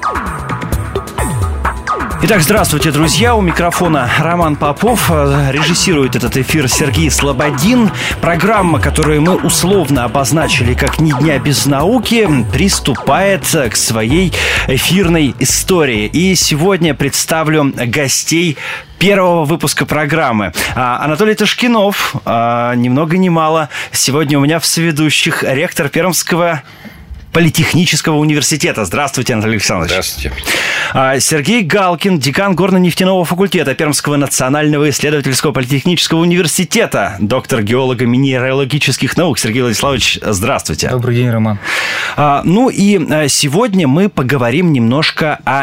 Итак, здравствуйте, друзья. У микрофона Роман Попов. Режиссирует этот эфир Сергей Слободин. Программа, которую мы условно обозначили как «Ни дня без науки», приступает к своей эфирной истории. И сегодня представлю гостей первого выпуска программы. Анатолий Ташкинов, ни много ни мало, сегодня у меня в соведущих ректор Пермского политехнического университета. Здравствуйте, Анатолий Александрович. Здравствуйте. Сергей Галкин, декан горно-нефтяного факультета Пермского национального исследовательского политехнического университета, доктор геолого-минералогических наук. Сергей Владиславович, здравствуйте. Добрый день, Роман. Ну и сегодня мы поговорим немножко о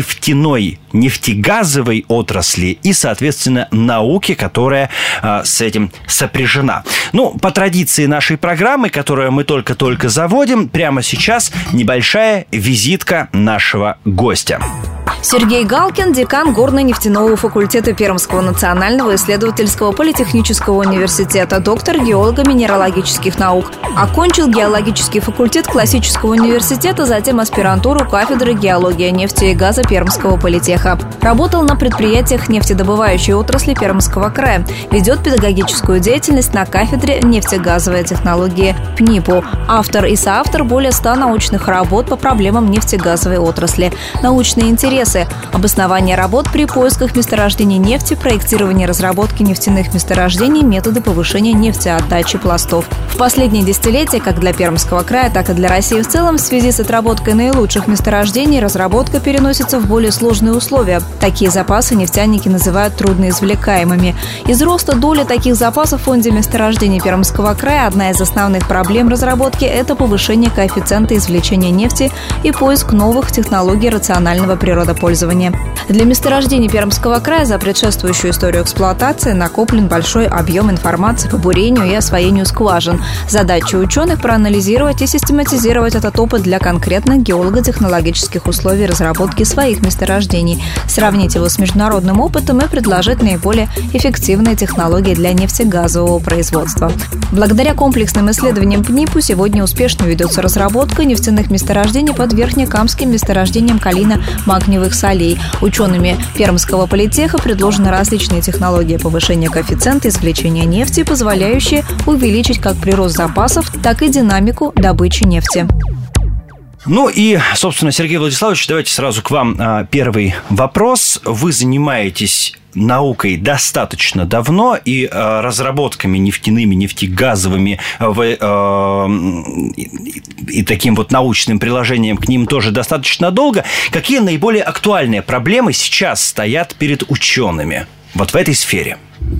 нефтегазовой отрасли и, соответственно, науке, которая с этим сопряжена. Ну, по традиции нашей программы, которую мы только-только заводим, прямо сейчас небольшая визитка нашего гостя. Сергей Галкин, декан горно-нефтяного факультета Пермского национального исследовательского политехнического университета, доктор геолого-минералогических наук. Окончил геологический факультет классического университета, затем аспирантуру кафедры геологии нефти и газа Пермского политеха. Работал на предприятиях нефтедобывающей отрасли Пермского края. Ведет педагогическую деятельность на кафедре нефтегазовой технологии ПНИПу. Автор и соавтор более 100 научных работ по проблемам нефтегазовой отрасли. Научные интересы: обоснование работ при поисках месторождений нефти, проектирование разработки нефтяных месторождений, методы повышения нефтеотдачи пластов. В последние десятилетия, как для Пермского края, так и для России в целом, в связи с отработкой наилучших месторождений, разработка переносится в более сложные условия. Такие запасы нефтяники называют трудноизвлекаемыми. Из роста доли таких запасов в фонде месторождений Пермского края одна из основных проблем разработки – это повышение коэффициента извлечения нефти и поиск новых технологий рационального природопользования. Для месторождений Пермского края за предшествующую историю эксплуатации накоплен большой объем информации по бурению и освоению скважин. Задача ученых – проанализировать и систематизировать этот опыт для конкретных геолого-технологических условий разработки своих месторождений, сравнить его с международным опытом и предложить наиболее эффективные технологии для нефтегазового производства. Благодаря комплексным исследованиям ПНИПу сегодня успешно ведется разработка нефтяных месторождений под Верхнекамским месторождением калийно-магниевых солей. Учеными Пермского политеха предложены различные технологии повышения коэффициента извлечения нефти, позволяющие увеличить как прирост запасов, так и динамику добычи нефти. Ну и, собственно, Сергей Владиславович, давайте сразу к вам первый вопрос. Вы занимаетесь наукой достаточно давно и разработками нефтяными, нефтегазовыми и таким вот научным приложением к ним тоже достаточно долго. Какие наиболее актуальные проблемы сейчас стоят перед учеными вот в этой сфере?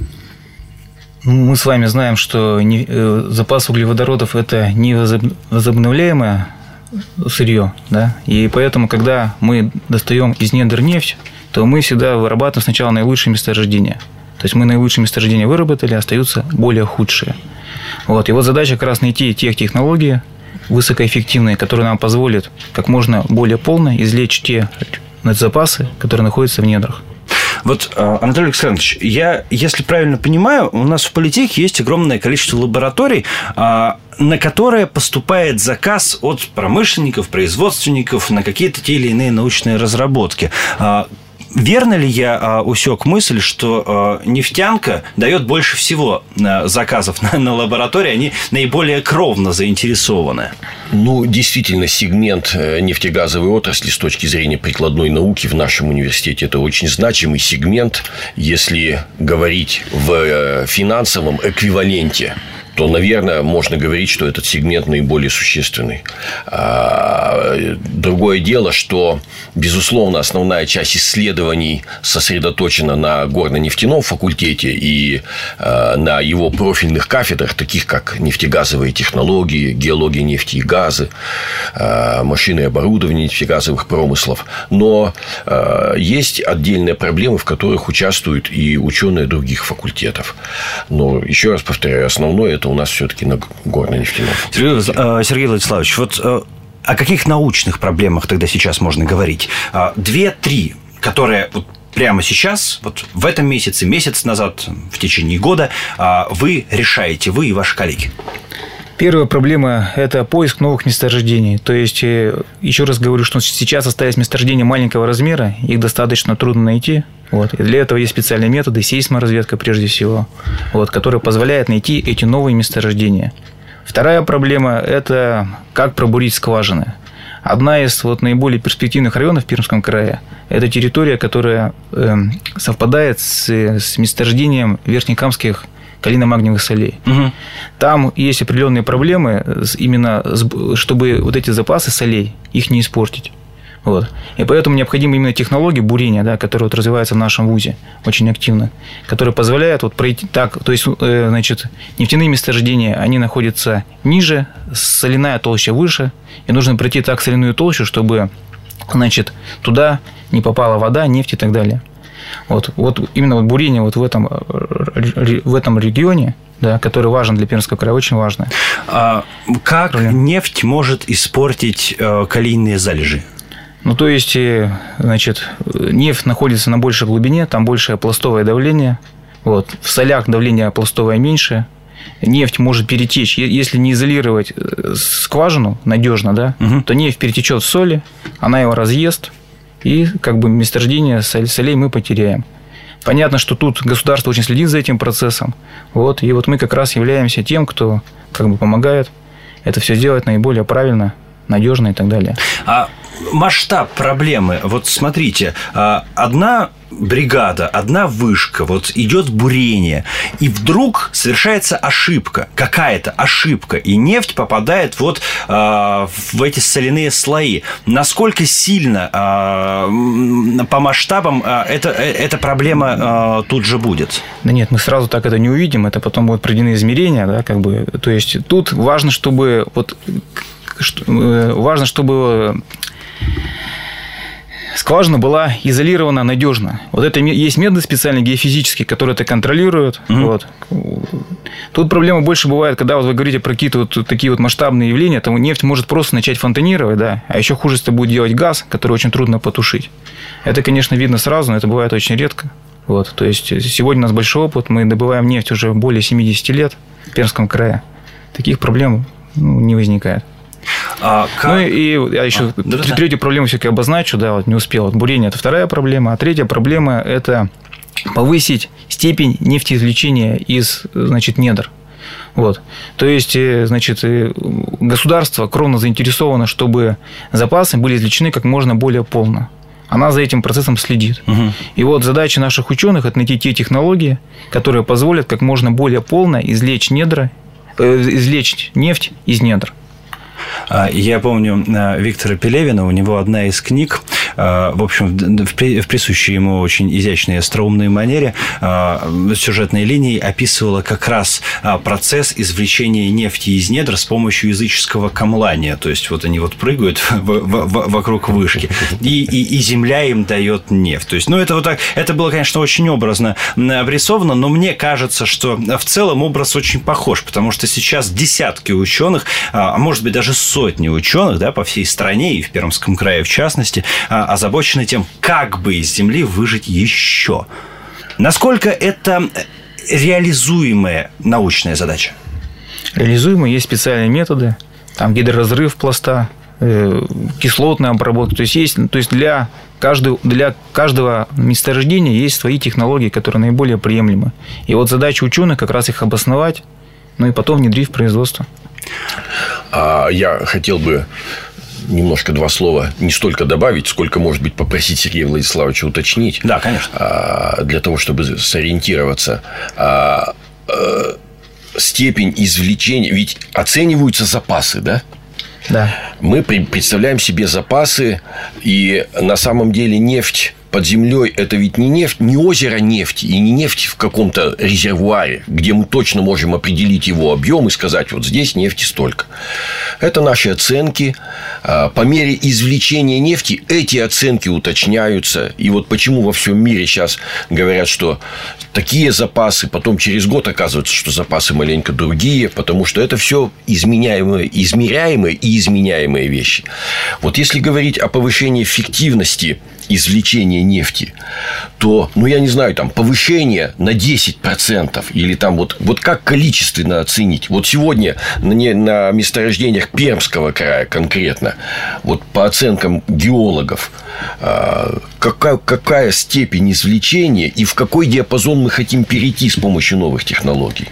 Мы с вами знаем, что запас углеводородов – это невозобновляемое сырье, да? И поэтому, когда мы достаем из недр нефть, то мы всегда вырабатываем сначала наилучшие месторождения. То есть мы наилучшие месторождения выработали, остаются более худшие. Вот. И вот задача как раз найти те технологии высокоэффективные, которые нам позволят как можно более полно извлечь те запасы, которые находятся в недрах. Вот, Анатолий Александрович, я, если правильно понимаю, у нас в политехе есть огромное количество лабораторий, на которые поступает заказ от промышленников, производственников на какие-то те или иные научные разработки. Верно ли я усек мысль, что нефтянка дает больше всего заказов на лаборатории, они наиболее кровно заинтересованы? Ну, действительно, сегмент нефтегазовой отрасли с точки зрения прикладной науки в нашем университете – это очень значимый сегмент, если говорить в финансовом эквиваленте, то, наверное, можно говорить, что этот сегмент наиболее существенный. Другое дело, что, безусловно, основная часть исследований сосредоточена на горно-нефтяном факультете и на его профильных кафедрах, таких как нефтегазовые технологии, геология нефти и газа, машины и оборудование нефтегазовых промыслов. Но есть отдельные проблемы, в которых участвуют и ученые других факультетов. Но, еще раз повторяю, основное – это у нас все-таки на горно-нефтяном. Сергей Владиславович, вот о каких научных проблемах тогда сейчас можно говорить? 2-3, которые вот прямо сейчас, вот в этом месяце, месяц назад, в течение года вы решаете, вы и ваши коллеги? Первая проблема – это поиск новых месторождений. То есть, еще раз говорю, что сейчас остались месторождения маленького размера, их достаточно трудно найти. Вот. И для этого есть специальные методы, сейсморазведка прежде всего, вот, которая позволяет найти эти новые месторождения. Вторая проблема – это как пробурить скважины. Одна из наиболее перспективных районов в Пермском крае – это территория, которая совпадает с месторождением верхнекамских калийно-магниевых солей. Угу. Там есть определенные проблемы, именно чтобы вот эти запасы солей, их не испортить. Вот. И поэтому необходима именно технология бурения, да, которая развивается в нашем вузе очень активно, которая позволяет пройти так, то есть, нефтяные месторождения, они находятся ниже, соляная толща выше, и нужно пройти так соляную толщу, чтобы, туда не попала вода, нефть и так далее. Вот именно бурение в этом регионе, да, который важен для Пермского края, очень важно. Как нефть может испортить калийные залежи? То есть, нефть находится на большей глубине, там большее пластовое давление. Вот. В солях давление пластовое меньше. Нефть может перетечь. Если не изолировать скважину надежно, да, то нефть перетечет в соли, она его разъест, и месторождение солей мы потеряем. Понятно, что тут государство очень следит за этим процессом. Вот, и мы как раз являемся тем, кто помогает это все сделать наиболее правильно, надежно и так далее. А масштаб проблемы, смотрите, одна бригада, одна вышка, идет бурение, и вдруг совершается ошибка, какая-то ошибка, и нефть попадает в эти соляные слои. Насколько сильно по масштабам эта проблема тут же будет? Да нет, мы сразу так это не увидим, это потом будут проведены измерения, да, то есть тут важно, чтобы скважина была изолирована надежно. Это есть методы специальные геофизические, которые это контролируют. Вот. Тут проблема больше бывает, когда вы говорите про какие-то такие масштабные явления, там нефть может просто начать фонтанировать, да, а еще хуже, если будет делать газ, который очень трудно потушить. Это, конечно, видно сразу, но это бывает очень редко. То есть сегодня у нас большой опыт, мы добываем нефть уже более 70 лет в Пермском крае. Таких проблем не возникает. Еще третью проблему все-таки обозначу, не успел. Бурение – это вторая проблема. А третья проблема – это повысить степень нефтеизвлечения из недр. Вот. То есть, государство кровно заинтересовано, чтобы запасы были извлечены как можно более полно. Она за этим процессом следит. Угу. И задача наших ученых – это найти те технологии, которые позволят как можно более полно извлечь нефть из недр. Я помню Виктора Пелевина, у него одна из книг, в общем, в присущей ему очень изящной и остроумной манере, сюжетной линии описывала как раз процесс извлечения нефти из недр с помощью языческого камлания. То есть, они прыгают вокруг вышки, и земля им дает нефть. То есть, это было, конечно, очень образно обрисовано, но мне кажется, что в целом образ очень похож, потому что сейчас десятки ученых, а может быть, даже сотни ученых, да, по всей стране и в Пермском крае в частности, озабочены тем, как бы из земли выжать еще. Насколько это реализуемая научная задача? Реализуемые, есть специальные методы, там гидроразрыв пласта, кислотная обработка. То есть для каждого месторождения есть свои технологии, которые наиболее приемлемы. И задача ученых как раз их обосновать, и потом внедрить в производство. Я хотел бы немножко два слова не столько добавить, сколько, может быть, попросить Сергея Владиславовича уточнить. Да, конечно. Для того, чтобы сориентироваться. Степень извлечения... Ведь оцениваются запасы, да? Да. Мы представляем себе запасы, и на самом деле нефть под землей – это ведь не нефть, не озеро нефти и не нефть в каком-то резервуаре, где мы точно можем определить его объем и сказать, здесь нефти столько. Это наши оценки. По мере извлечения нефти эти оценки уточняются. И почему во всем мире сейчас говорят, что такие запасы, потом через год оказывается, что запасы маленько другие, потому что это все измеряемые и изменяемые вещи. Вот если говорить о повышении эффективности извлечения нефти, то, я не знаю, там, повышение на 10% или там вот как количественно оценить? Вот сегодня на месторождениях Пермского края конкретно, вот по оценкам геологов, какая степень извлечения и в какой диапазон мы хотим перейти с помощью новых технологий?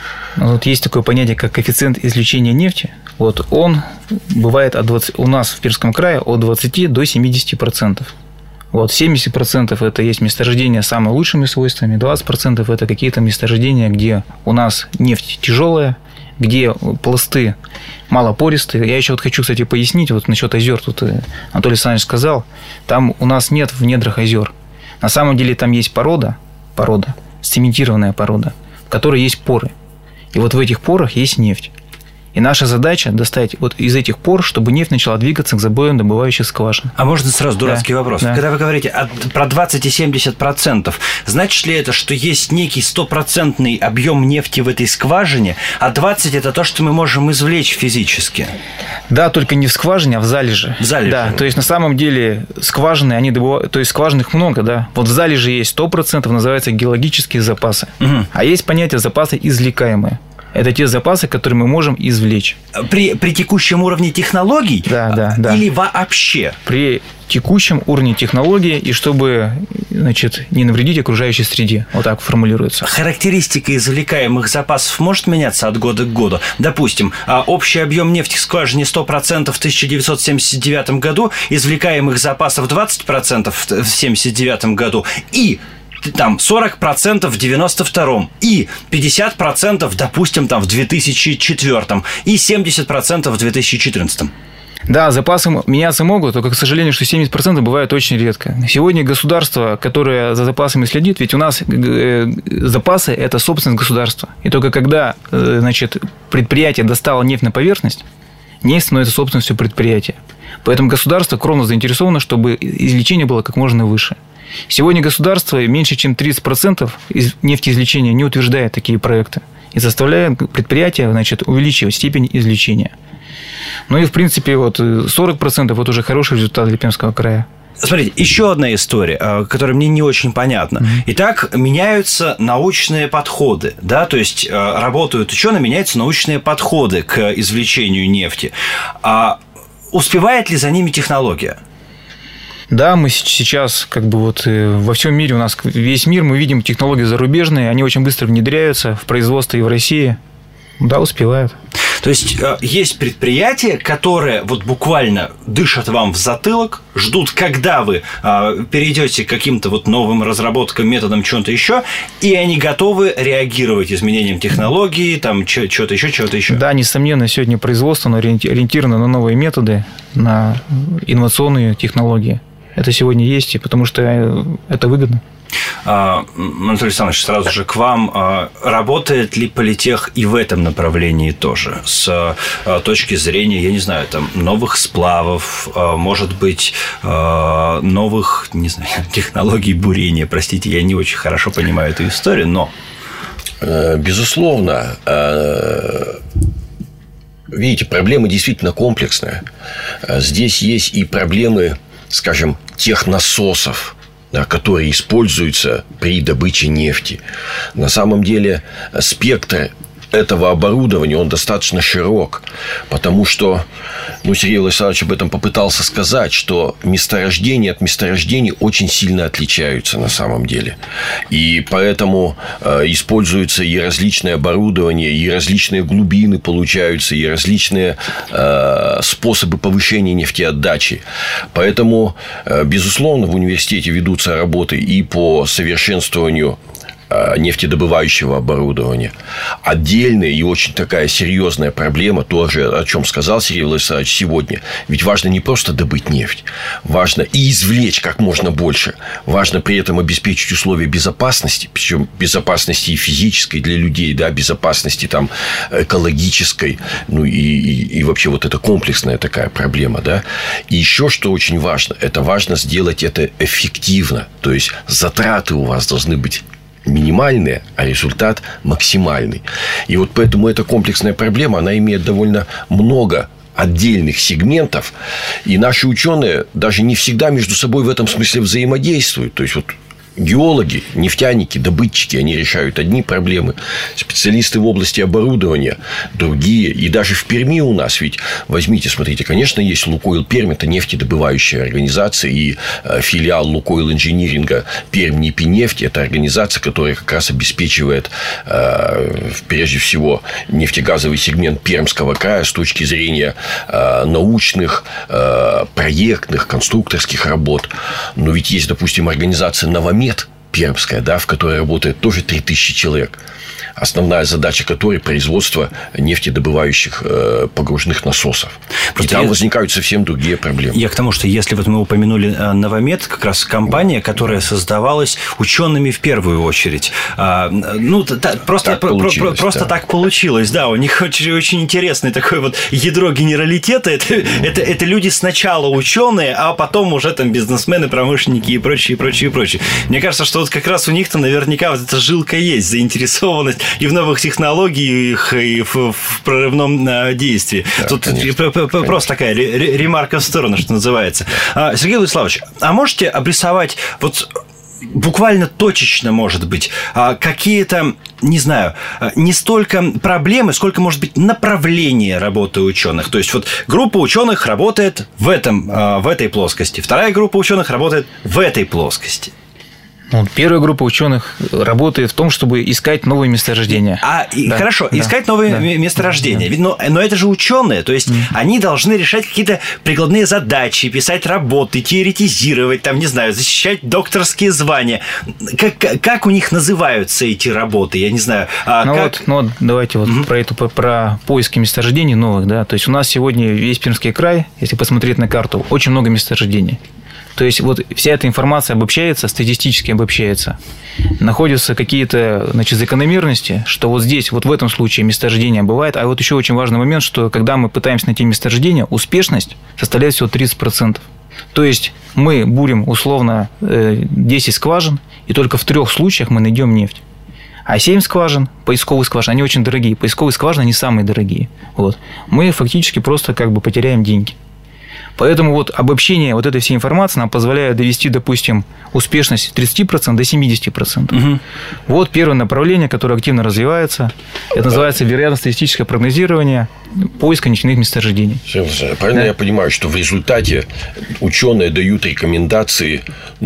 Вот есть такое понятие, как коэффициент извлечения нефти. Вот он бывает у нас в Пермском крае от 20 до 70%. Вот 70% это есть месторождения с самыми лучшими свойствами, 20% это какие-то месторождения, где у нас нефть тяжелая, где пласты малопористые. Я еще хочу, кстати, пояснить вот насчет озер. Тут Анатолий Александрович сказал, там у нас нет в недрах озер. На самом деле там есть порода, цементированная порода, в которой есть поры. И вот в этих порах есть нефть. И наша задача достать вот из этих пор, чтобы нефть начала двигаться к забоям добывающих скважин. А можно сразу дурацкий вопрос? Да. Когда вы говорите про 20 и 70%, значит ли это, что есть некий 100% объем нефти в этой скважине, а 20 – это то, что мы можем извлечь физически? Да, только не в скважине, а в залеже. В залеже. Да, то есть на самом деле скважины, они добывают, то есть скважин их много, да. Вот в залеже есть 100%, называется геологические запасы. Угу. А есть понятие запасы извлекаемые. Это те запасы, которые мы можем извлечь. При текущем уровне технологий? Да. Или вообще? При текущем уровне технологий, и чтобы, не навредить окружающей среде. Вот так формулируется. Характеристика извлекаемых запасов может меняться от года к году? Допустим, общий объем нефти в скважине 100% в 1979 году, извлекаемых запасов 20% в 1979 году и там 40% в 92-м, и 50%, допустим, там в 2004-м, и 70% в 2014-м. Да, запасы меняться могут, только, к сожалению, что 70% бывает очень редко. Сегодня государство, которое за запасами следит, ведь у нас запасы – это собственность государства. И только когда, предприятие достало нефть на поверхность, нефть становится собственностью предприятия. Поэтому государство кровно заинтересовано, чтобы извлечение было как можно выше. Сегодня государство меньше, чем 30% нефтеизвлечения не утверждает такие проекты и заставляет предприятия, увеличивать степень извлечения. Ну и, в принципе, 40% – это уже хороший результат для Пермского края. Смотрите, еще одна история, которая мне не очень понятна. Итак, меняются научные подходы, да, то есть работают ученые, меняются научные подходы к извлечению нефти. А успевает ли за ними технология? Да, мы сейчас во всем мире, у нас весь мир, мы видим технологии зарубежные, они очень быстро внедряются в производство и в России. Да, успевают. То есть, есть предприятия, которые буквально дышат вам в затылок, ждут, когда вы перейдете к каким-то новым разработкам, методам, чего-то еще, и они готовы реагировать изменениям технологий, там, чего-то еще. Да, несомненно, сегодня производство ориентировано на новые методы, на инновационные технологии. Это сегодня есть, и потому что это выгодно. Анатолий Александрович, сразу же к вам. Работает ли политех и в этом направлении тоже? С точки зрения, я не знаю, там, новых сплавов, может быть, новых, не знаю, технологий бурения. Простите, я не очень хорошо понимаю эту историю, но... Безусловно. Видите, проблема действительно комплексная. Здесь есть и проблемы, скажем, тех насосов, которые используются при добыче нефти. На самом деле спектр этого оборудования, он достаточно широк, потому что, Сергей Владиславович об этом попытался сказать, что месторождения от месторождений очень сильно отличаются на самом деле. И поэтому используется и различное оборудование, и различные глубины получаются, и различные способы повышения нефтеотдачи. Поэтому, безусловно, в университете ведутся работы и по совершенствованию нефтедобывающего оборудования. Отдельная и очень такая серьезная проблема, тоже о чем сказал Сергей Владиславович сегодня. Ведь важно не просто добыть нефть, важно и извлечь как можно больше. Важно при этом обеспечить условия безопасности, причем безопасности и физической для людей, да, безопасности там, экологической, и вообще это комплексная такая проблема, да. И еще что очень важно, это важно сделать это эффективно, то есть затраты у вас должны быть минимальные, а результат максимальный. И вот поэтому эта комплексная проблема, она имеет довольно много отдельных сегментов, и наши ученые даже не всегда между собой в этом смысле взаимодействуют. То есть, вот геологи, нефтяники, добытчики, они решают одни проблемы. Специалисты в области оборудования другие. И даже в Перми у нас, ведь возьмите, смотрите, конечно, есть Лукойл Пермь, это нефтедобывающая организация, и филиал Лукойл инжиниринга Пермь-Нипинефть, это организация, которая как раз обеспечивает прежде всего нефтегазовый сегмент Пермского края с точки зрения научных, проектных, конструкторских работ. Но ведь есть, допустим, организация «Новомет» пермская, да, в которой работает тоже 3000 человек. Основная задача которой производство нефтедобывающих погружных насосов. Просто и там возникают совсем другие проблемы. Я к тому, что если вот мы упомянули «Новомет», как раз компания, которая создавалась учеными в первую очередь. Просто так получилось. Да, у них очень интересное такое вот ядро генералитета. Это люди сначала ученые, а потом уже там бизнесмены, промышленники и прочее. Мне кажется, что вот как раз у них-то наверняка вот эта жилка есть, заинтересованность и в новых технологиях, и в прорывном действии. Да, тут просто такая ремарка в сторону, что называется. Сергей Владиславович, а можете обрисовать вот буквально точечно, может быть, какие-то, не знаю, не столько проблемы, сколько, может быть, направления работы ученых. То есть, вот группа ученых работает в этой плоскости, вторая группа ученых работает в этой плоскости. Первая группа ученых работает в том, чтобы искать новые месторождения. Хорошо, искать новые месторождения. Да. Но это же ученые, то есть они должны решать какие-то прикладные задачи, писать работы, теоретизировать, там, не знаю, защищать докторские звания. Как у них называются эти работы? Я не знаю. Давайте про поиски месторождений новых, да. То есть у нас сегодня весь Пермский край, если посмотреть на карту, очень много месторождений. То есть, вот вся эта информация обобщается, статистически обобщается. Находятся какие-то, закономерности, что вот здесь, вот в этом случае месторождение бывает. А вот еще очень важный момент, что когда мы пытаемся найти месторождение, успешность составляет всего 30%. То есть, мы бурим условно 10 скважин, и только в 3 случаях мы найдем нефть. А 7 скважин, поисковые скважины, они очень дорогие. Поисковые скважины, они самые дорогие. Вот. Мы фактически просто потеряем деньги. Поэтому вот обобщение вот этой всей информации нам позволяет довести, допустим, успешность с 30% до 70%. Угу. Вот первое направление, которое активно развивается. Это называется вероятно-статистическое прогнозирование поиска нефтяных месторождений. Правильно я понимаю, что в результате ученые дают рекомендации,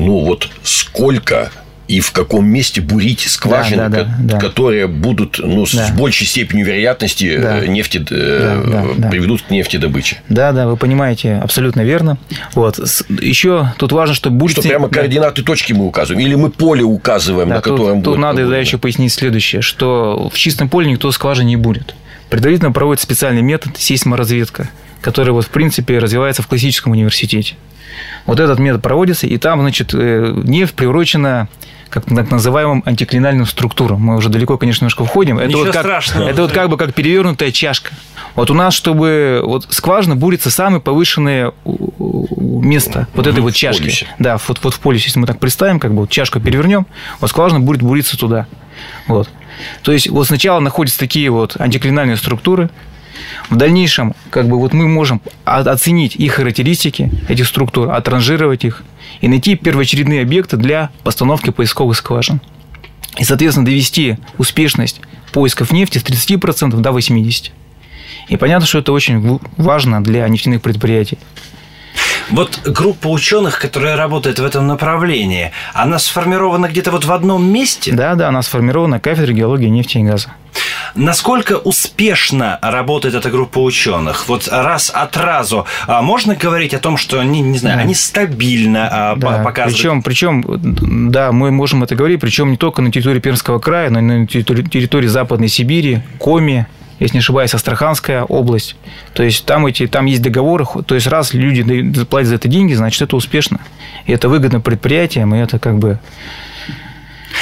сколько и в каком месте бурить скважины, которые будут с большей степенью вероятности приведут к нефтедобыче. Да, вы понимаете абсолютно верно. Вот. Еще тут важно, что будет... Что прямо координаты точки мы указываем, или мы поле указываем, на котором будет... Тут надо еще пояснить следующее, что в чистом поле никто скважин не бурит. Предварительно проводится специальный метод сейсморазведка, который, в принципе, развивается в классическом университете. Вот этот метод проводится, и там, нефть приурочена к так называемым антиклинальным структурам. Мы уже далеко, конечно, немножко входим. Ничего страшного. Это как перевернутая чашка. Вот у нас, чтобы скважина бурится самое повышенное место этой вот чашки. Полюсе. Да, вот в полюсе, если мы так представим, чашку перевернем, скважина будет буриться туда. Вот. То есть, сначала находятся такие антиклинальные структуры. В дальнейшем, мы можем оценить их характеристики, этих структур, отранжировать их и найти первоочередные объекты для постановки поисковых скважин. И, соответственно, довести успешность поисков нефти с 30% до 80%. И понятно, что это очень важно для нефтяных предприятий. Вот группа ученых, которая работает в этом направлении, она сформирована где-то в одном месте? Да, она сформирована кафедрой геологии, нефти и газа. Насколько успешно работает эта группа ученых? раз от разу можно говорить о том, что они стабильно показывают? Причем, мы можем это говорить, причем не только на территории Пермского края, но и на территории Западной Сибири, Коми, если не ошибаюсь, Астраханская область. То есть там есть договоры, то есть раз люди платят за это деньги, значит, это успешно. И это выгодно предприятиям, и это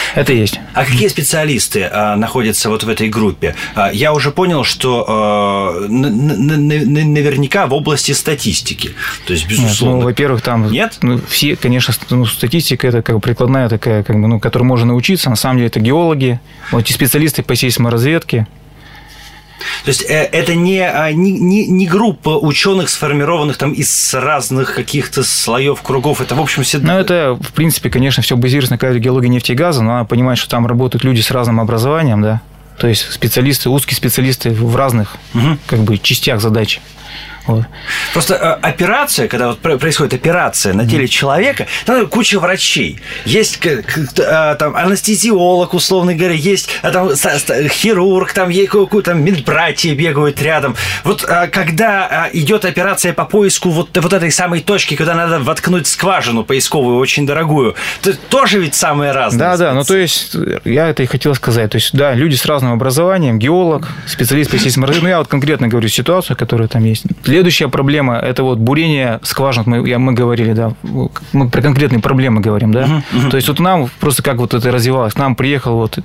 Это есть. А какие специалисты находятся вот в этой группе? Я уже понял, что наверняка в области статистики. То есть, безусловно. Нет, во-первых, там... Нет? Все, конечно, статистика – это как бы прикладная такая, как бы, которой можно научиться. На самом деле, это геологи, вот эти специалисты по сейсморазведке. То есть это не группа ученых, сформированных там из разных каких-то слоев, кругов. Это, в общем, все... Ну, это, в принципе, конечно, все базируется на кафедре геологии, нефти и газа, но надо понимать, что там работают люди с разным образованием, да, то есть специалисты, узкие специалисты в разных как бы частях задач. Вот. Просто операция, когда вот происходит операция на теле человека, там куча врачей. Есть там анестезиолог, условно говоря, есть там хирург, там медбратья бегают рядом. Вот когда идет операция по поиску вот этой самой точки, куда надо воткнуть скважину поисковую, очень дорогую, то тоже ведь самое разное. Да, ну то есть я это и хотел сказать. То есть, да, люди с разным образованием, геолог, специалист по сейсморазведке. Ну, я вот конкретно говорю ситуацию, которая там есть. Следующая проблема – это вот бурение скважин. Мы говорили, да, мы про конкретные проблемы говорим, да. То есть вот нам просто как вот это развивалось. К нам приехал вот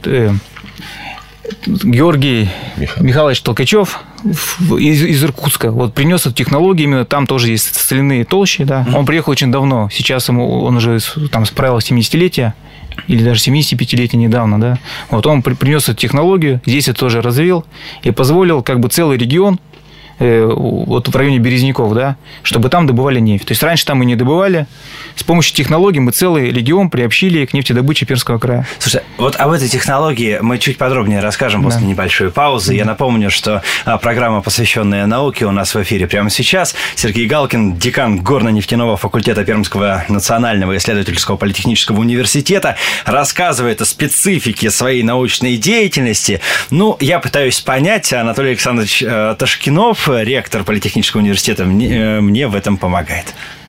Георгий Михайлович Толкачев из Иркутска. Вот принес эту технологию, именно там тоже есть соляные толщи, да. Он приехал очень давно. Сейчас он уже там справил 70-летие. Или даже 75-летие недавно, да. Вот он принес эту технологию, здесь это тоже развил и позволил как бы целый регион, вот в районе Березняков, да, чтобы там добывали нефть. То есть раньше там мы не добывали. С помощью технологий мы целый регион приобщили к нефтедобыче Пермского края. Слушай, вот об этой технологии мы чуть подробнее расскажем после небольшой паузы. Я напомню, что программа, посвященная науке, у нас в эфире прямо сейчас. Сергей Галкин, декан горно-нефтяного факультета Пермского национального исследовательского политехнического университета, рассказывает о специфике своей научной деятельности. Ну, я пытаюсь понять, Анатолий Александрович Ташкинов, ректор Политехнического университета, мне в этом помогает.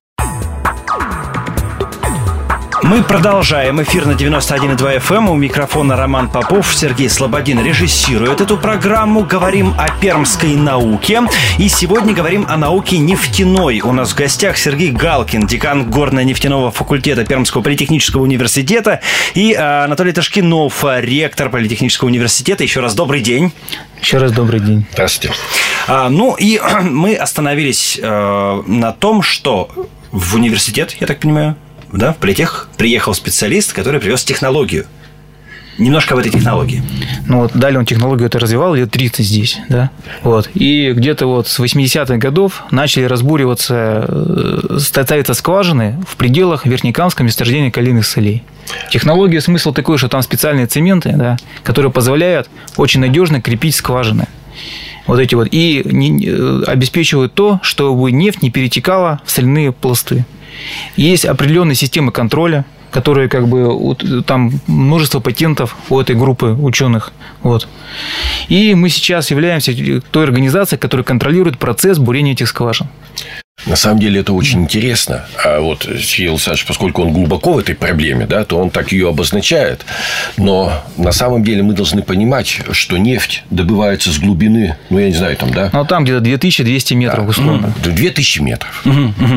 Мы продолжаем эфир на 91,2 FM. У микрофона Роман Попов, Сергей Слободин режиссирует эту программу. Говорим о пермской науке. И сегодня говорим о науке нефтяной. У нас в гостях Сергей Галкин, декан горно-нефтяного факультета Пермского политехнического университета, и Анатолий Ташкинов, ректор Политехнического университета. Еще раз добрый день. Еще раз добрый день. Здравствуйте. Ну и мы остановились на том, что в университет, я так понимаю, да, в Политех приехал специалист, который привез технологию. Немножко об этой технологии. Ну вот далее он технологию это развивал лет 30 здесь, да. Вот. И где-то вот с 80-х годов начали разбуриваться, ставятся скважины в пределах Верхнекамского месторождения калийных солей. Технология, смысл такой, что там специальные цементы, да, которые позволяют очень надежно крепить скважины. Вот эти вот. И обеспечивают то, чтобы нефть не перетекала в соляные пласты. Есть определенные системы контроля, которые как бы там множество патентов у этой группы ученых. Вот. И мы сейчас являемся той организацией, которая контролирует процесс бурения этих скважин. На самом деле это очень интересно. А вот Сергей Александрович, поскольку он глубоко в этой проблеме, да, то он так ее обозначает. Но на самом деле мы должны понимать, что нефть добывается с глубины, ну, я не знаю, там, да? Ну, там где-то 2200 метров, условно. 2000 метров.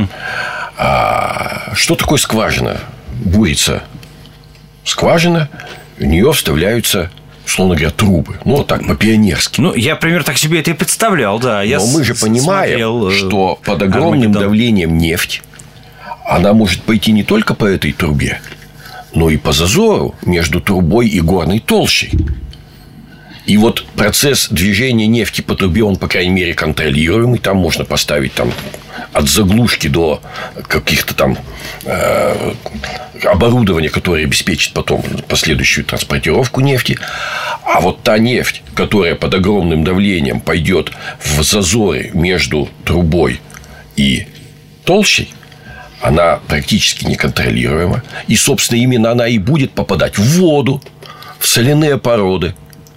А что такое скважина? Бурится скважина, в нее вставляются, условно говоря, трубы. Ну, вот так, по-пионерски. Ну, я, например, так себе это и представлял, да. Но мы же понимаем, что под огромным давлением нефть, она может пойти не только по этой трубе, но и по зазору между трубой и горной толщей. И вот процесс движения нефти по трубе, он, по крайней мере, контролируемый. Там можно поставить там, от заглушки до каких-то там оборудования, которое обеспечит потом последующую транспортировку нефти. А вот та нефть, которая под огромным давлением пойдет в зазоры между трубой и толщей, она практически неконтролируема. И, собственно, именно она и будет попадать в воду, в соляные породы.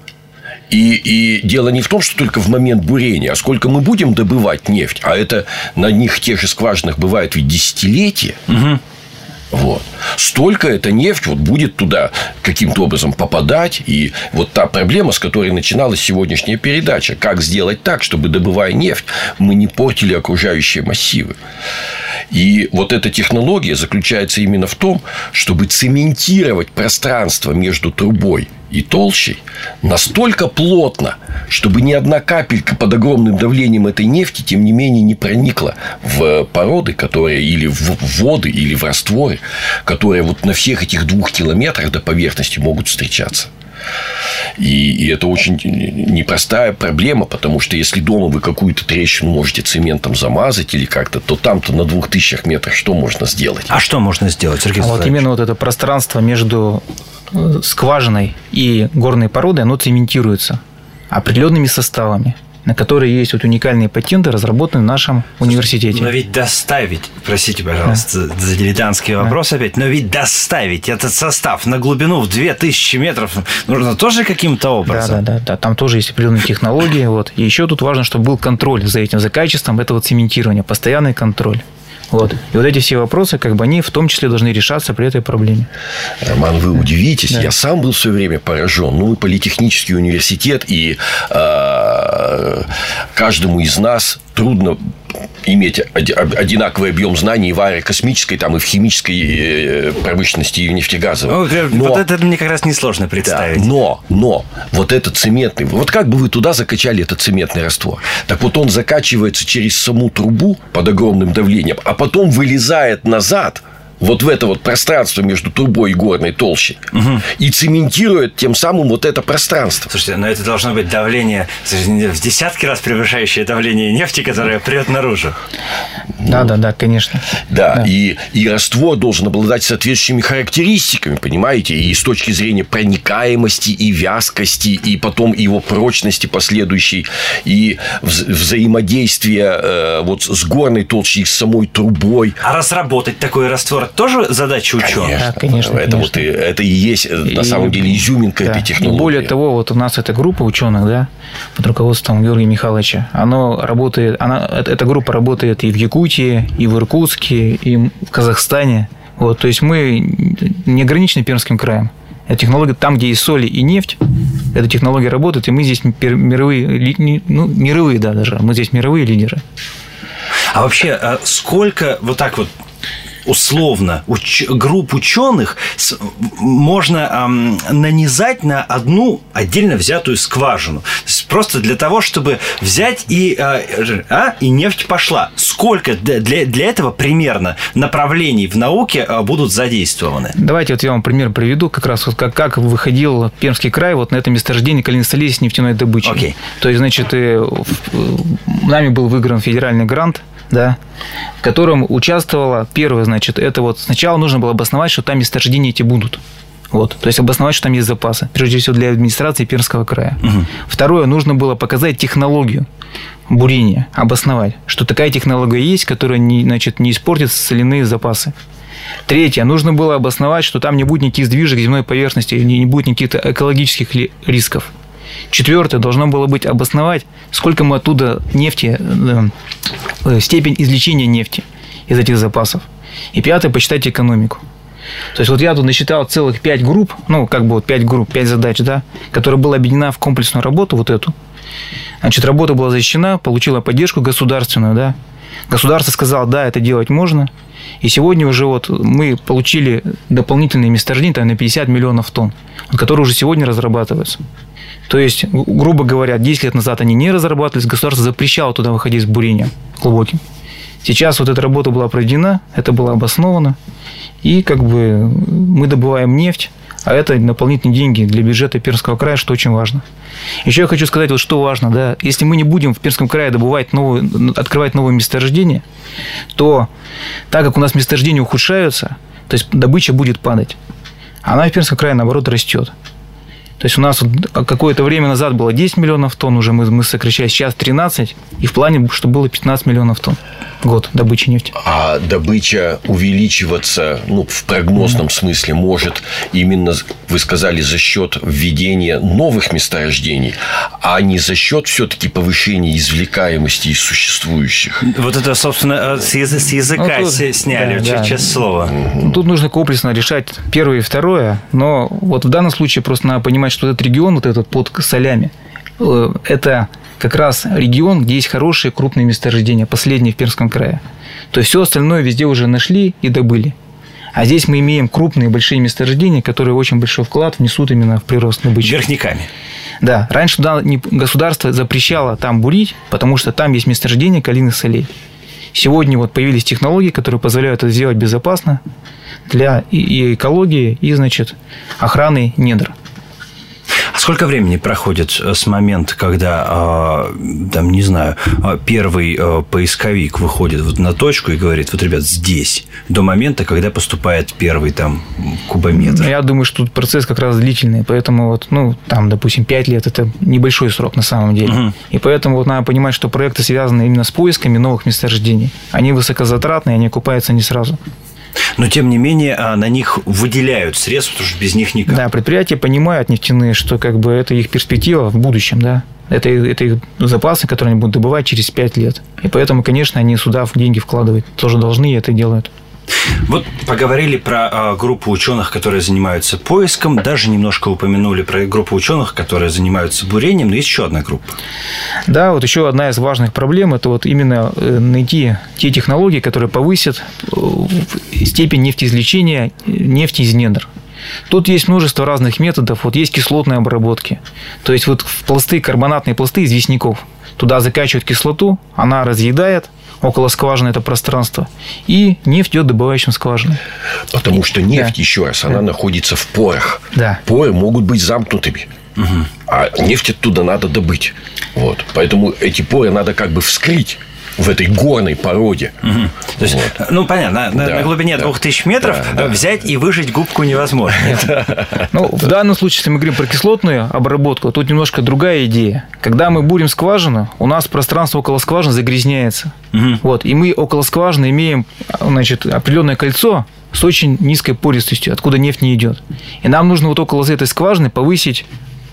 И дело не в том, что только в момент бурения, а сколько мы будем добывать нефть, а это на них тех же скважинах бывает ведь десятилетия. Вот. Столько эта нефть вот будет туда каким-то образом попадать. И вот та проблема, с которой начиналась сегодняшняя передача. Как сделать так, чтобы, добывая нефть, мы не портили окружающие массивы. И вот эта технология заключается именно в том, чтобы цементировать пространство между трубой и толщей настолько плотно, чтобы ни одна капелька под огромным давлением этой нефти, тем не менее, не проникла в породы, которые или в воды, или в растворы, которые вот на всех этих 2 километрах до поверхности могут встречаться. И это очень непростая проблема, потому что если дома вы какую-то трещину можете цементом замазать или как-то, то там-то на 2000 метрах что можно сделать? А что можно сделать, Сергей Владимирович? Вот именно вот это пространство между скважиной и горной породой, оно цементируется определенными составами, на которые есть вот уникальные патенты, разработанные в нашем университете. Но ведь доставить, простите, пожалуйста, за дилетантский вопрос опять, но ведь доставить этот состав на глубину в 2000 метров нужно тоже каким-то образом. Да, там тоже есть определенные технологии. Вот. И еще тут важно, чтобы был контроль за этим, за качеством этого цементирования, постоянный контроль. Вот. И вот эти все вопросы, как бы, они в том числе должны решаться при этой проблеме. Роман, вы удивитесь, я сам был в свое время поражен. Ну, политехнический университет, и каждому из нас трудно иметь одинаковый объем знаний и в аэрокосмической, там, и в химической промышленности, и в нефтегазовой. Вот это мне как раз несложно представить. Да, но вот этот цементный... Вот как бы вы туда закачали этот цементный раствор? Так вот он закачивается через саму трубу под огромным давлением, а потом вылезает назад вот в это вот пространство между трубой и горной толщей и цементирует тем самым вот это пространство. Слушайте, но это должно быть давление в десятки раз превышающее давление нефти, которое прет наружу. Да, конечно. Да. И раствор должен обладать соответствующими характеристиками, понимаете, и с точки зрения проникаемости, и вязкости, и потом его прочности последующей, и взаимодействия вот с горной толщей, с самой трубой. А разработать такой раствор тоже задача ученых? Конечно. Это и есть на самом деле изюминка этой технологии. И более того, вот у нас эта группа ученых, да, под руководством Георгия Михайловича, эта группа работает и в Якутии, и в Иркутске, и в Казахстане. Вот, то есть мы не ограничены Пермским краем. Эта технология, там, где есть соли и нефть, эта технология работает, и мы здесь мировые, да, даже. Мы здесь мировые лидеры. А вообще, сколько вот так вот условно групп ученых можно нанизать на одну отдельно взятую скважину? То есть просто для того, чтобы взять и нефть пошла. Сколько для этого примерно направлений в науке будут задействованы? Давайте вот я вам пример приведу, как раз вот как выходил Пермский край вот на это месторождение калийной с нефтяной добычей. Okay. То есть, значит, нами был выигран федеральный грант, да, в котором участвовало первое, значит, это вот сначала нужно было обосновать, что там месторождения эти будут. Вот, то есть обосновать, что там есть запасы, прежде всего для администрации Пермского края. Второе, нужно было показать технологию бурения, обосновать, что такая технология есть, которая не испортит соляные запасы. Третье, нужно было обосновать, что там не будет никаких сдвижек земной поверхности, не будет никаких экологических рисков. Четвертое, должно было быть обосновать, сколько мы оттуда нефти, степень извлечения нефти из этих запасов. И пятое, посчитать экономику. То есть, вот я тут насчитал целых 5 групп, 5 групп, 5 задач, да, которая была объединена в комплексную работу вот эту. Значит, работа была защищена, получила поддержку государственную, да. Государство сказало, да, это делать можно. И сегодня уже вот мы получили дополнительные месторождения там, на 50 миллионов тонн, которые уже сегодня разрабатываются. То есть, грубо говоря, 10 лет назад они не разрабатывались, государство запрещало туда выходить с бурением глубоким. Сейчас вот эта работа была проведена, это было обосновано, и как бы мы добываем нефть, а это дополнительные деньги для бюджета Пермского края, что очень важно. Еще я хочу сказать, вот что важно, да, если мы не будем в Пермском крае открывать новые месторождения, то так как у нас месторождения ухудшаются, то есть добыча будет падать, она в Пермском крае, наоборот, растет. То есть у нас какое-то время назад было 10 миллионов тонн, уже мы сокращаем, сейчас 13, и в плане, что было 15 миллионов тонн в год добычи нефти. А добыча увеличиваться, в прогнозном смысле может именно, вы сказали, за счет введения новых месторождений, а не за счет все-таки повышения извлекаемости из существующих. Вот это, собственно, с языка сняли, честное слово. Тут нужно комплексно решать первое и второе, но вот в данном случае просто надо понимать, что этот регион, вот этот под солями, это как раз регион, где есть хорошие крупные месторождения, последние в Пермском крае. То есть все остальное везде уже нашли и добыли. А здесь мы имеем крупные большие месторождения, которые очень большой вклад внесут именно в прирост добычи. Верхниками. Да, раньше туда государство запрещало там бурить, потому что там есть месторождение калийных солей. Сегодня вот появились технологии, которые позволяют это сделать безопасно для и экологии, и, значит, охраны недр. А сколько времени проходит с момента, когда, там, не знаю, первый поисковик выходит вот на точку и говорит, вот, ребят, здесь, до момента, когда поступает первый там кубометр? Я думаю, что тут процесс как раз длительный, поэтому вот, ну, там, допустим, 5 лет – это небольшой срок на самом деле. Угу. И поэтому вот надо понимать, что проекты связаны именно с поисками новых месторождений. Они высокозатратные, они окупаются не сразу. Но, тем не менее, на них выделяют средства, потому что без них никак. Да, предприятия понимают нефтяные, что как бы это их перспектива в будущем, да. Это их запасы, которые они будут добывать через 5 лет. И поэтому, конечно, они сюда деньги вкладывать тоже должны и это делают. Вот поговорили про группу ученых, которые занимаются поиском, даже немножко упомянули про группу ученых, которые занимаются бурением, но есть еще одна группа. Да, вот еще одна из важных проблем – это вот именно найти те технологии, которые повысят степень нефтеизвлечения нефти из недр. Тут есть множество разных методов. Вот есть кислотные обработки. То есть вот в пласты, карбонатные пласты известняков. Туда закачивают кислоту, она разъедает около скважины это пространство, и нефть идет добывающим скважинам. Потому что нефть, еще раз, она находится в порах. Да. Поры могут быть замкнутыми. Угу. А нефть оттуда надо добыть. Вот. Поэтому эти поры надо как бы вскрыть в этой горной породе. Угу. То есть, вот. Ну, понятно, на глубине 2000 метров взять и выжать губку невозможно. Ну, в данном случае, если мы говорим про кислотную обработку, тут немножко другая идея. Когда мы бурим скважину, у нас пространство около скважины загрязняется. Угу. Вот, и мы около скважины имеем, значит, определенное кольцо с очень низкой пористостью, откуда нефть не идет. И нам нужно вот около этой скважины повысить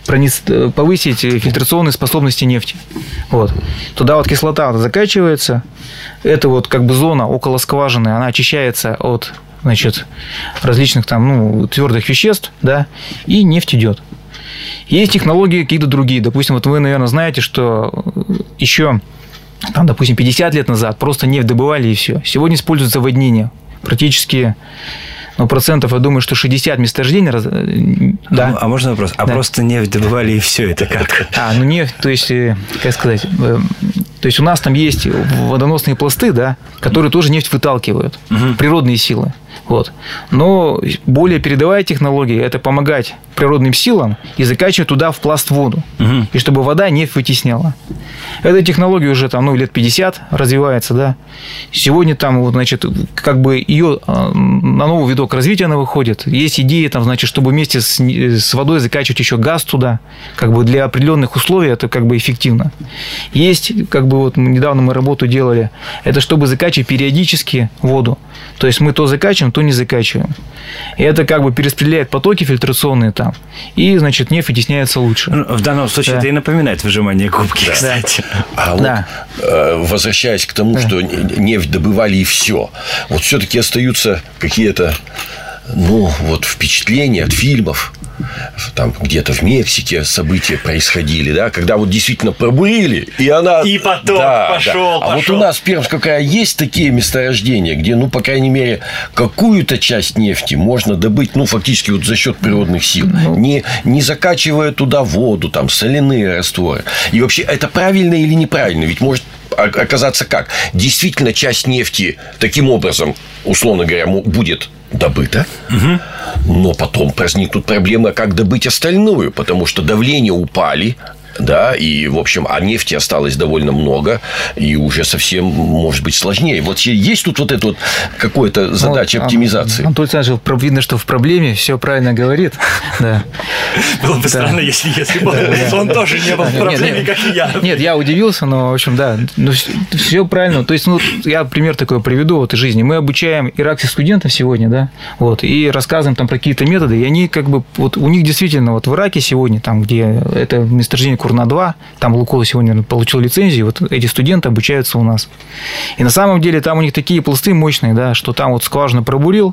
фильтрационные способности нефти. Вот. Туда вот кислота закачивается. Это вот как бы зона около скважины, она очищается от, значит, различных там, твердых веществ, да, и нефть идет. Есть технологии какие-то другие. Допустим, вот вы, наверное, знаете, что еще, там, допустим, 50 лет назад просто нефть добывали и все. Сегодня используют заводнение. Практически... Но процентов, я думаю, что 60 месторождений. Да. А можно вопрос? А да. Просто нефть добывали и все, это как? Нефть, то есть, как сказать, то есть у нас там есть водоносные пласты, да, которые тоже нефть выталкивают, природные силы. Вот. Но более передовая технология – это помогать природным силам и закачивать туда в пласт воду, и чтобы вода нефть вытесняла. Эта технология уже там, лет 50 развивается, да. Сегодня там, вот, значит, как бы ее на новый виток развития она выходит. Есть идея, там, значит, чтобы вместе с водой закачивать еще газ туда, как бы для определенных условий это как бы эффективно. Есть, как бы вот недавно мы работу делали, это чтобы закачивать периодически воду. То есть мы то закачиваем, то не закачиваем. И это как бы перераспределяет потоки фильтрационные там. И, значит, нефть вытесняется лучше. В данном случае это и напоминает выжимание губки, да. Кстати. А вот, возвращаясь к тому, что нефть добывали и все. Вот все-таки остаются какие-то, впечатления от фильмов. Там где-то в Мексике события происходили, да, когда вот действительно пробурили, и она... И потом пошел. А вот у нас в Пермском крае есть такие месторождения, где, по крайней мере, какую-то часть нефти можно добыть, фактически вот за счет природных сил, не закачивая туда воду, там, соляные растворы. И вообще, это правильно или неправильно? Ведь может оказаться как? Действительно, часть нефти таким образом, условно говоря, будет добыта, но потом возникнут проблемы, как добыть остальную, потому что давления упали, да, и, в общем, а нефти осталось довольно много, и уже совсем, может быть, сложнее. Вот есть тут вот эта вот какая-то задача оптимизации. Антон Александрович, видно, что в проблеме все правильно говорит. Да. Было бы странно, если бы он тоже не был в проблеме, как и я. Нет, я удивился, но, в общем, да, все правильно. То есть, я пример такой приведу из жизни. Мы обучаем иракских студентов сегодня, да, вот, и рассказываем там про какие-то методы, и они как бы, вот у них действительно вот в Ираке сегодня, там, где это месторождение Курна-2, там Лукойл сегодня получил лицензию, вот эти студенты обучаются у нас. И на самом деле там у них такие пласты мощные, да, что там вот скважину пробурил,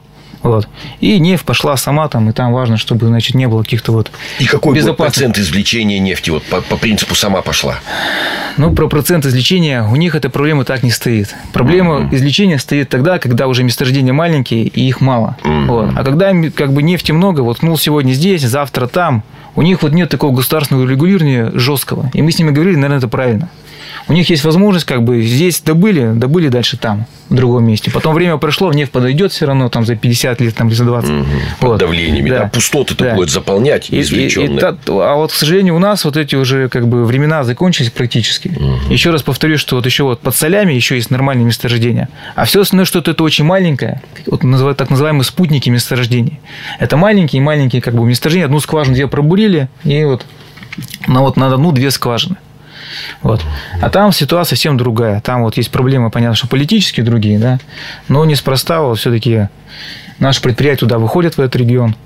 Вот. И нефть пошла сама там, и там важно, чтобы, значит, не было каких-то вот И какой будет процент извлечения нефти? Вот по принципу сама пошла. Ну, про процент извлечения у них эта проблема так не стоит. Проблема извлечения стоит тогда, когда уже месторождения маленькие и их мало. Вот. А когда как бы нефти много, вот сегодня здесь, завтра там, у них вот нет такого государственного регулирования жесткого. И мы с ними говорили, наверное, это правильно. У них есть возможность, как бы здесь добыли дальше там, в другом месте. Потом время прошло, нефть подойдет все равно там за 50 лет, там, за 20. Под давлениями, да. Пустоты-то будет заполнять извлеченные. А вот, к сожалению, у нас вот эти уже как бы времена закончились практически. Еще раз повторюсь, что вот еще вот под солями еще есть нормальные месторождения. А все остальное что-то это очень маленькое, вот так называемые спутники месторождений. Это маленькие как бы месторождения, одну скважину где пробурили, и вот на одну-две скважины. Вот. А там ситуация совсем другая. Там вот есть проблемы, понятно, что политические другие, да, но неспроста вот все-таки наши предприятия туда выходят, в этот регион.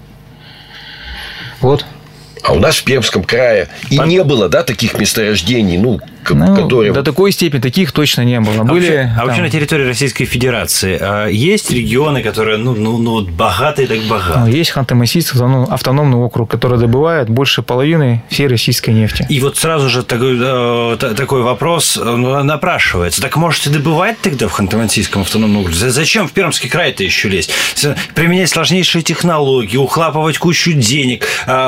Вот. А у нас в Пермском крае не было, да, таких месторождений, которые... До такой степени таких точно не было. Вообще на территории Российской Федерации есть регионы, которые, богатые так богатые? Есть Ханты-Мансийский автономный округ, который добывает больше половины всей российской нефти. И вот сразу же такой вопрос напрашивается. Так можете добывать тогда в Ханты-Мансийском автономном округе? Зачем в Пермский край-то еще лезть? Применять сложнейшие технологии, ухлапывать кучу денег.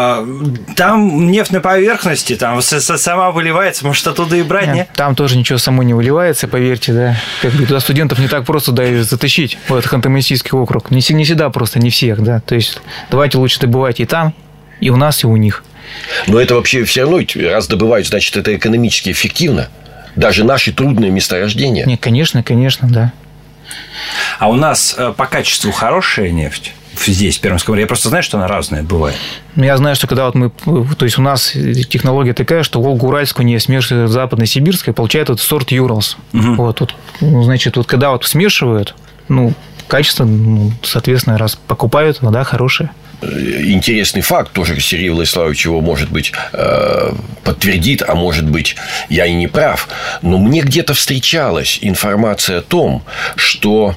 Там нефть на поверхности, там сама выливается, может, оттуда и брать, нет? Там тоже ничего само не выливается, поверьте, да. Как бы туда студентов не так просто затащить, в этот Ханты-Мансийский округ. Не всегда просто, не всех, да. То есть давайте лучше добывать и там, и у нас, и у них. Но это вообще все равно, раз добывают, значит, это экономически эффективно. Даже наши трудные месторождения. Нет, конечно, да. А у нас по качеству хорошая нефть? Здесь, в Пермском крае. Я просто знаю, что она разная бывает. Я знаю, что когда то есть у нас технология такая, что Волго-Уральскую нефть смешивают с западно-сибирской, получает вот сорт Юралс. Значит, вот когда вот смешивают, качество, соответственно, раз покупают, вода хорошая. Интересный факт, тоже Сергей Владиславович его, может быть, подтвердит, а может быть, я и не прав. Но мне где-то встречалась информация о том, что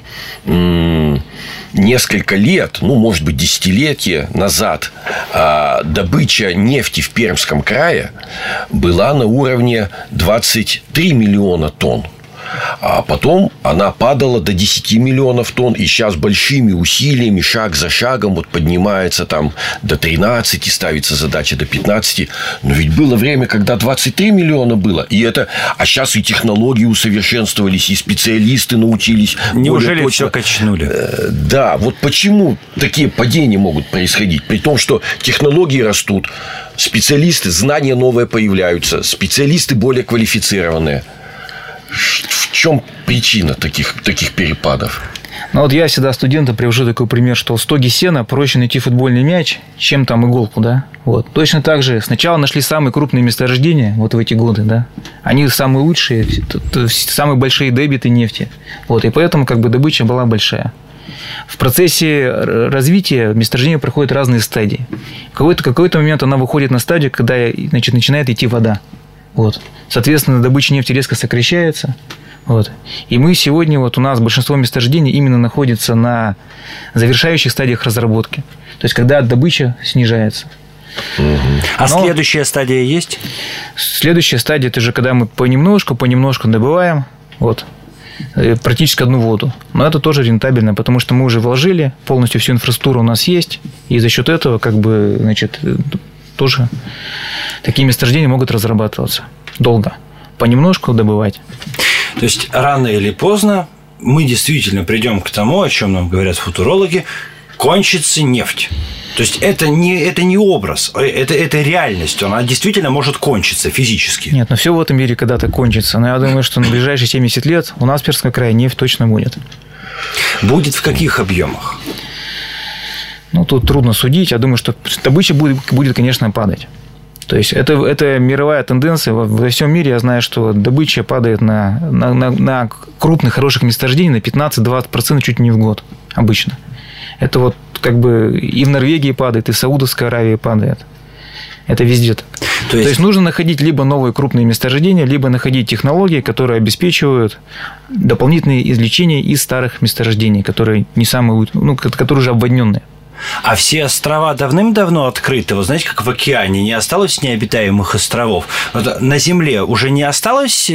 несколько лет, может быть, десятилетия назад добыча нефти в Пермском крае была на уровне 23 миллиона тонн. А потом она падала до 10 миллионов тонн, и сейчас большими усилиями, шаг за шагом поднимается там до 13, ставится задача до 15. Но ведь было время, когда 23 миллиона было. А сейчас и технологии усовершенствовались, и специалисты научились. Неужели все качнули? Да, вот почему такие падения могут происходить? При том, что технологии растут, специалисты, знания новые появляются, специалисты более квалифицированные. В чем причина таких перепадов? Я всегда студентам привожу такой пример, что в стоге сена проще найти футбольный мяч, чем там иголку, да? Вот. Точно так же сначала нашли самые крупные месторождения в эти годы, да? Они самые лучшие, самые большие дебиты нефти. И поэтому добыча была большая. В процессе развития месторождения проходят разные стадии. В какой-то момент она выходит на стадию, когда начинает идти вода. Соответственно, добыча нефти резко сокращается. И мы сегодня, у нас большинство месторождений именно находится на завершающих стадиях разработки. То есть, когда добыча снижается. А следующая стадия есть? Следующая стадия – это же когда мы понемножку добываем практически одну воду. Но это тоже рентабельно, потому что мы уже вложили, полностью всю инфраструктуру у нас есть. И за счет этого, тоже такие месторождения могут разрабатываться долго, понемножку добывать. То есть рано или поздно мы действительно придем к тому, о чем нам говорят футурологи, кончится нефть. То есть это не образ, это реальность. Она действительно может кончиться физически. Нет, все в этом мире когда-то кончится. Но я думаю, что на ближайшие 70 лет у нас в Пермском крае нефть точно будет. Будет в каких объемах? Тут трудно судить. Я думаю, что добыча будет, конечно, падать. То есть, это мировая тенденция. Во всем мире я знаю, что добыча падает на крупных, хороших месторождениях на 15-20% чуть не в год обычно. Это и в Норвегии падает, и в Саудовской Аравии падает. Это везде так. То есть нужно находить либо новые крупные месторождения, либо находить технологии, которые обеспечивают дополнительное извлечение из старых месторождений, которые не самые, которые уже обводненные. А все острова давным-давно открыты. Вы знаете, как в океане не осталось необитаемых островов. Вот на Земле уже не осталось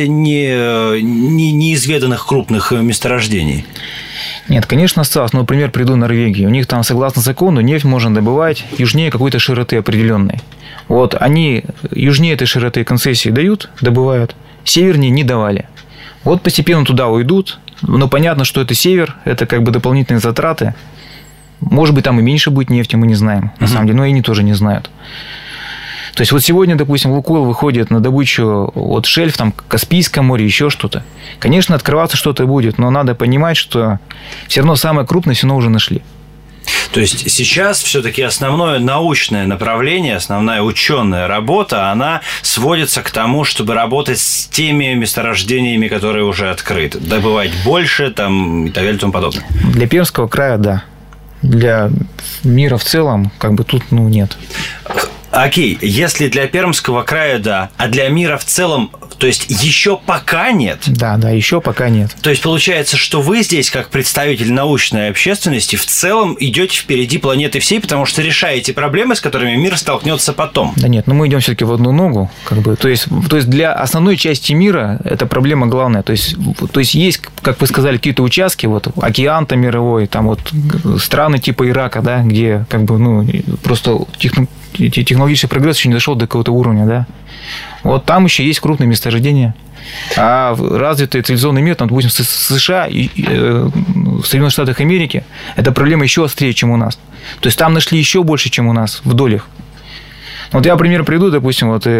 неизведанных крупных месторождений? Нет, конечно, осталось. Ну, например, приду в Норвегию. У них там, согласно закону, нефть можно добывать южнее какой-то широты определенной. Вот они южнее этой широты концессии дают, добывают, севернее не давали. Вот постепенно туда уйдут. Но понятно, что это север, это как бы дополнительные затраты. Может быть, там и меньше будет нефти, мы не знаем, на самом деле, но и они тоже не знают. То есть, вот сегодня, допустим, Лукойл выходит на добычу от шельф, там, Каспийское море, еще что-то. Конечно, открываться что-то будет, но надо понимать, что все равно самое крупное все равно уже нашли. То есть, сейчас все-таки основное научное направление, основная ученая работа, она сводится к тому, чтобы работать с теми месторождениями, которые уже открыты. Добывать больше там, и так далее и тому подобное. Для Пермского края, да. Для мира в целом, как бы тут, нет. Окей, если для Пермского края, да, а для мира в целом, то есть еще пока нет? Да, еще пока нет. То есть получается, что вы здесь, как представитель научной общественности, в целом идете впереди планеты всей, потому что решаете проблемы, с которыми мир столкнется потом. Да нет, мы идем все-таки в одну ногу, как бы. То есть для основной части мира эта проблема главная. То есть есть, как вы сказали, какие-то участки, вот океан-то мировой, там вот страны типа Ирака, да, где как бы просто технологический прогресс еще не дошел до какого-то уровня, да. Вот там еще есть крупные месторождения. А развитый цивилизованный мир, там, допустим, США и в Соединенных Штатах Америки, эта проблема еще острее, чем у нас. То есть там нашли еще больше, чем у нас в долях. Вот я, например, приведу, допустим, вот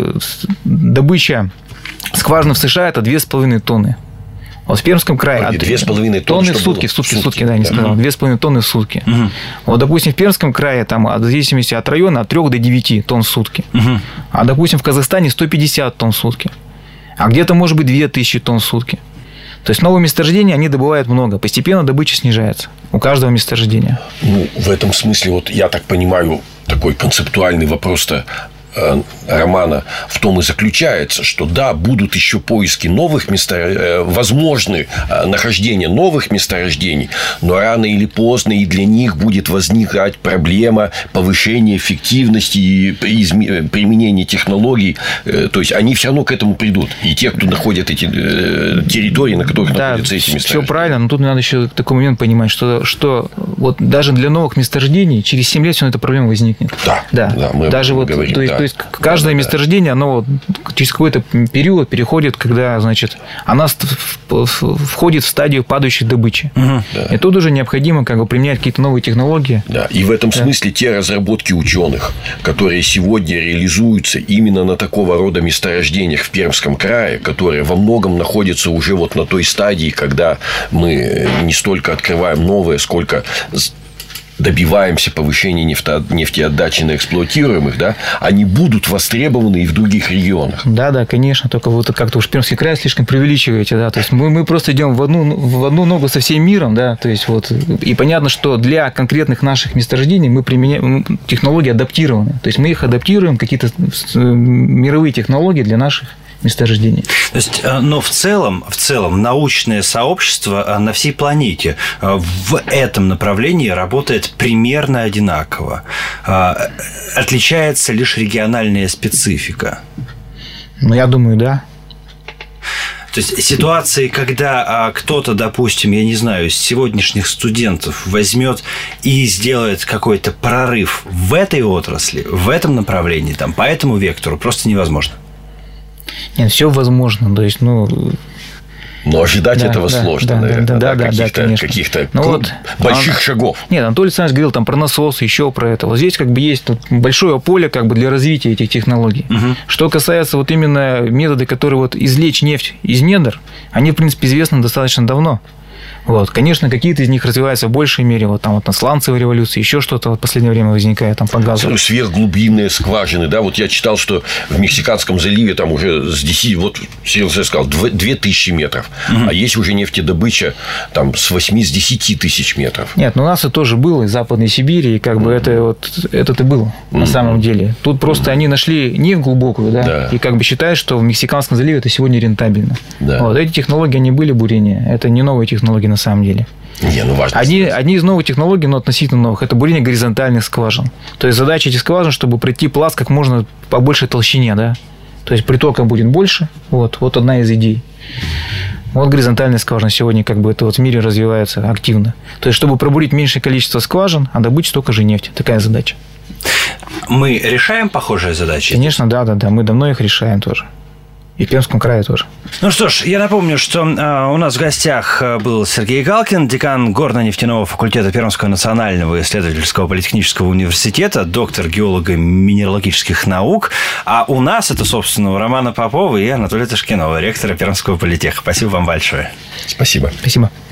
добыча скважины в США – это 2,5 тонны. Вот в Пермском крае 2,5 тонны в сутки, да, не сказал. 2,5 тонны в сутки. Угу. Вот, допустим, в Пермском крае, там, в зависимости от района, от 3 до 9 тонн в сутки. Угу. А, допустим, в Казахстане 150 тонн в сутки. А где-то, может быть, 2000 тонн в сутки. То есть новые месторождения, они добывают много. Постепенно добыча снижается у каждого месторождения. В этом смысле, вот я так понимаю, такой концептуальный вопрос-то романа в том и заключается, что да, будут еще поиски новых возможны нахождение новых месторождений, но рано или поздно и для них будет возникать проблема повышения эффективности и применения технологий. То есть они все равно к этому придут. И те, кто находят эти территории, на которых находятся эти месторождения. Все правильно, но тут надо еще такой момент понимать, что вот даже для новых месторождений через 7 лет все равно эта проблема возникнет. Да, мы даже вот говорим, то есть каждое месторождение, оно через какой-то период переходит, когда, значит, она входит в стадию падающей добычи. Угу. И тут уже необходимо как бы применять какие-то новые технологии. Да. И в этом смысле те разработки ученых, которые сегодня реализуются именно на такого рода месторождениях в Пермском крае, которые во многом находятся уже вот на той стадии, когда мы не столько открываем новое, сколько добиваемся повышения нефтеотдачи на эксплуатируемых, да, они будут востребованы и в других регионах. Да, конечно, только вот как-то уж Пермский край слишком преувеличиваете, да, то есть мы просто идем в одну ногу со всем миром, да, то есть вот, и понятно, что для конкретных наших месторождений мы применяем технологии адаптированы, то есть мы их адаптируем, какие-то мировые технологии для наших месторождений. То есть, но в целом научное сообщество на всей планете в этом направлении работает примерно одинаково. Отличается лишь региональная специфика. Я думаю, да. То есть ситуации, когда кто-то, допустим, я не знаю, из сегодняшних студентов возьмет и сделает какой-то прорыв в этой отрасли, в этом направлении, там, по этому вектору, просто невозможно. Нет, все возможно. То есть, но ожидать этого сложно, наверное. Каких-то больших шагов. Нет, Анатолий Александрович говорил там про насос, еще про это. Вот здесь как бы есть большое поле как бы для развития этих технологий. Угу. Что касается вот именно метода, которые вот извлечь нефть из недр, они, в принципе, известны достаточно давно. Вот. Конечно, какие-то из них развиваются в большей мере. Вот там вот на сланцевой революции, еще что-то вот в последнее время возникает там по газу. Сверхглубинные скважины, да, вот я читал, что в Мексиканском заливе там уже с 10, вот Серега сказал, 2000 метров, а есть уже нефтедобыча там с 8-10 тысяч метров. Нет, ну у нас это тоже было из Западной Сибири, и как бы это и было на самом деле. Тут просто они нашли нефть глубокую, да, и как бы считают, что в Мексиканском заливе это сегодня рентабельно. Да. Вот эти технологии, они были бурения, это не новые технологии на самом деле. Одни из новых технологий, но относительно новых, это бурение горизонтальных скважин. То есть задача этих скважин, чтобы пройти пласт как можно по большей толщине, да. То есть притока будет больше. Вот одна из идей. Вот горизонтальная скважина сегодня как бы это вот в мире развивается активно. То есть чтобы пробурить меньшее количество скважин, а добыть столько же нефти. Такая задача. Мы решаем похожие задачи? Конечно, да. Мы давно их решаем тоже. И в Пермском крае тоже. Ну что ж, я напомню, что у нас в гостях был Сергей Галкин, декан горно-нефтяного факультета Пермского национального исследовательского политехнического университета, доктор геолого-минералогических наук. А у нас это, собственно, Романа Попова и Анатолия Ташкинова, ректора Пермского политеха. Спасибо вам большое. Спасибо. Спасибо.